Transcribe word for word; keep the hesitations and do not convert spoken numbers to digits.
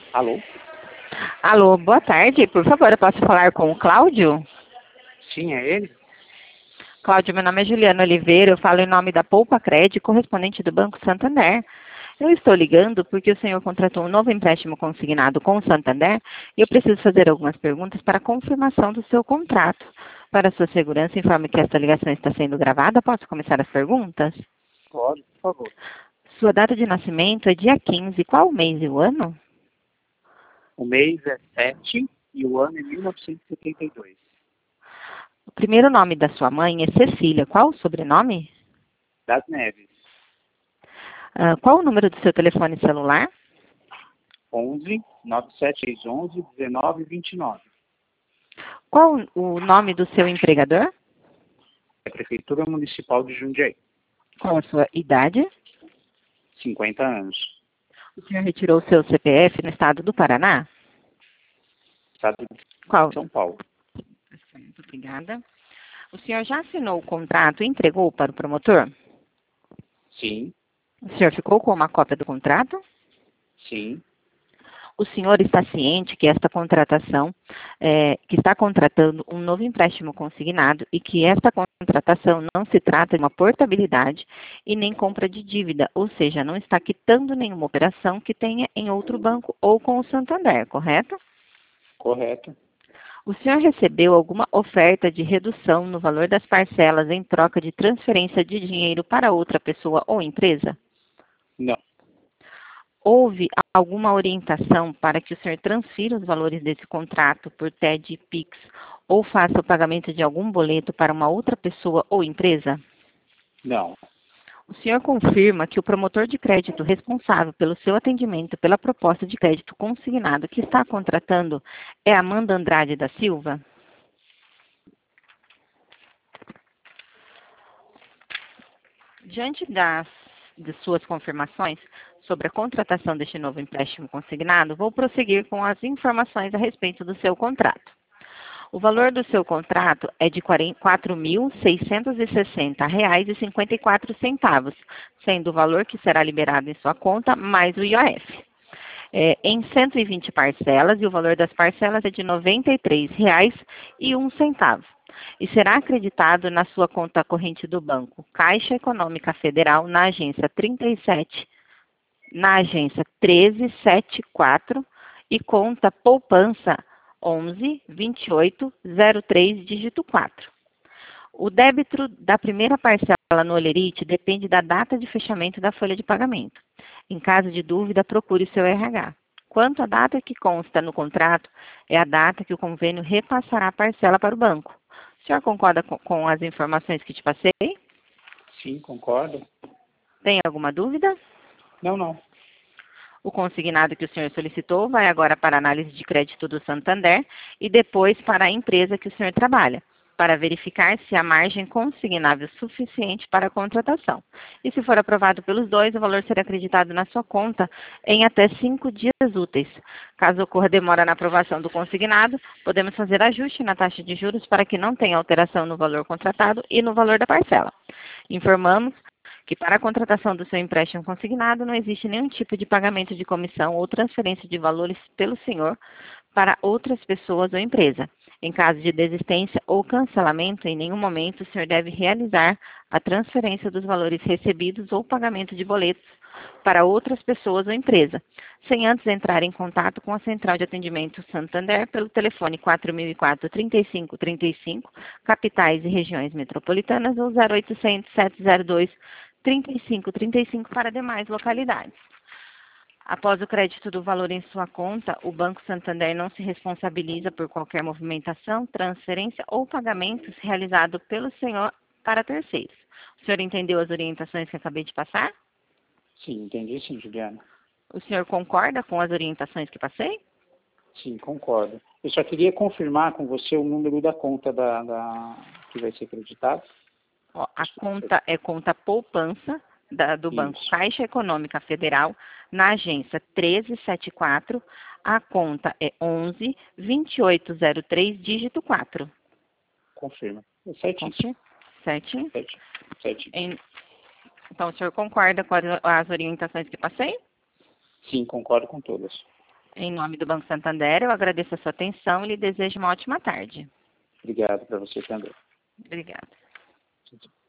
Alô? Alô, boa tarde. Por favor, eu posso falar com o Cláudio? Sim, é ele? Cláudio, meu nome é Juliana Oliveira, eu falo em nome da Poupa Cred, correspondente do Banco Santander. Eu estou ligando porque o senhor contratou um novo empréstimo consignado com o Santander e eu preciso fazer algumas perguntas para a confirmação do seu contrato. Para sua segurança, informe que esta ligação está sendo gravada. Posso começar as perguntas? Pode, por favor. Sua data de nascimento é dia quinze. Qual o mês e o ano? O mês é sete e o ano é mil novecentos e setenta e dois. O primeiro nome da sua mãe é Cecília. Qual o sobrenome? Das Neves. Ah, qual o número do seu telefone celular? onze, nove sete seis onze, dezenove vinte e nove. Qual o nome do seu empregador? É Prefeitura Municipal de Jundiaí. Qual a sua idade? cinquenta anos. O senhor retirou o seu C P F no estado do Paraná? Estado Qual? de São Paulo. Muito obrigada. O senhor já assinou o contrato e entregou para o promotor? Sim, O senhor ficou com uma cópia do contrato? sim. O senhor está ciente que esta contratação, é, que está contratando um novo empréstimo consignado e que esta contratação não se trata de uma portabilidade e nem compra de dívida, ou seja, não está quitando nenhuma operação que tenha em outro banco ou com o Santander, correto? Correto. O senhor recebeu alguma oferta de redução no valor das parcelas em troca de transferência de dinheiro para outra pessoa ou empresa? Não, Houve alguma orientação para que o senhor transfira os valores desse contrato por T E D, Pix ou faça o pagamento de algum boleto para uma outra pessoa ou empresa? não. O senhor confirma que o promotor de crédito responsável pelo seu atendimento pela proposta de crédito consignado que está contratando é Amanda Andrade da Silva? Diante das, de suas confirmações sobre a contratação deste novo empréstimo consignado, vou prosseguir com as informações a respeito do seu contrato. O valor do seu contrato é de quatro mil seiscentos e sessenta reais e cinquenta e quatro centavos, sendo o valor que será liberado em sua conta mais o I O F. É, em cento e vinte parcelas, e o valor das parcelas é de noventa e três reais e um centavo. E será acreditado na sua conta corrente do banco Caixa Econômica Federal, na agência trinta e sete, na agência treze setenta e quatro e conta poupança onze, vinte e oito, zero três, dígito quatro. O débito da primeira parcela no Olerite depende da data de fechamento da folha de pagamento. Em caso de dúvida, procure o seu R H. Quanto à data que consta no contrato, é a data que o convênio repassará a parcela para o banco. O senhor concorda com, com as informações que te passei? Sim, concordo. Tem alguma dúvida? Não, não. O consignado que o senhor solicitou vai agora para a análise de crédito do Santander e depois para a empresa que o senhor trabalha, para verificar se há margem consignável suficiente para a contratação. E se for aprovado pelos dois, o valor será acreditado na sua conta em até cinco dias úteis. Caso ocorra demora na aprovação do consignado, podemos fazer ajuste na taxa de juros para que não tenha alteração no valor contratado e no valor da parcela. Informamos que para a contratação do seu empréstimo consignado não existe nenhum tipo de pagamento de comissão ou transferência de valores pelo senhor para outras pessoas ou empresa. Em caso de desistência ou cancelamento, em nenhum momento o senhor deve realizar a transferência dos valores recebidos ou pagamento de boletos para outras pessoas ou empresa, sem antes entrar em contato com a Central de Atendimento Santander pelo telefone quatro mil e quatro, trinta e cinco trinta e cinco, capitais e regiões metropolitanas, ou zero oitocentos, sete zero dois, trinta e cinco trinta e cinco para demais localidades. Após o crédito do valor em sua conta, o Banco Santander não se responsabiliza por qualquer movimentação, transferência ou pagamentos realizado pelo senhor para terceiros. O senhor entendeu as orientações que acabei de passar? Sim, entendi sim, Juliana. O senhor concorda com as orientações que passei? Sim, concordo. Eu só queria confirmar com você o número da conta da, da... que vai ser acreditado. Ó, a conta é conta poupança da, do Banco Isso. Caixa Econômica Federal, na agência treze setenta e quatro, a conta é onze, vinte e oito zero três, dígito quatro. Confirma. É certíssimo. Certinho? Certinho. Certinho. Em- Então, o senhor concorda com as, as orientações que passei? Sim, concordo com todas. Em nome do Banco Santander, eu agradeço a sua atenção e lhe desejo uma ótima tarde. Obrigado para você também. Obrigada. Tchau, tchau.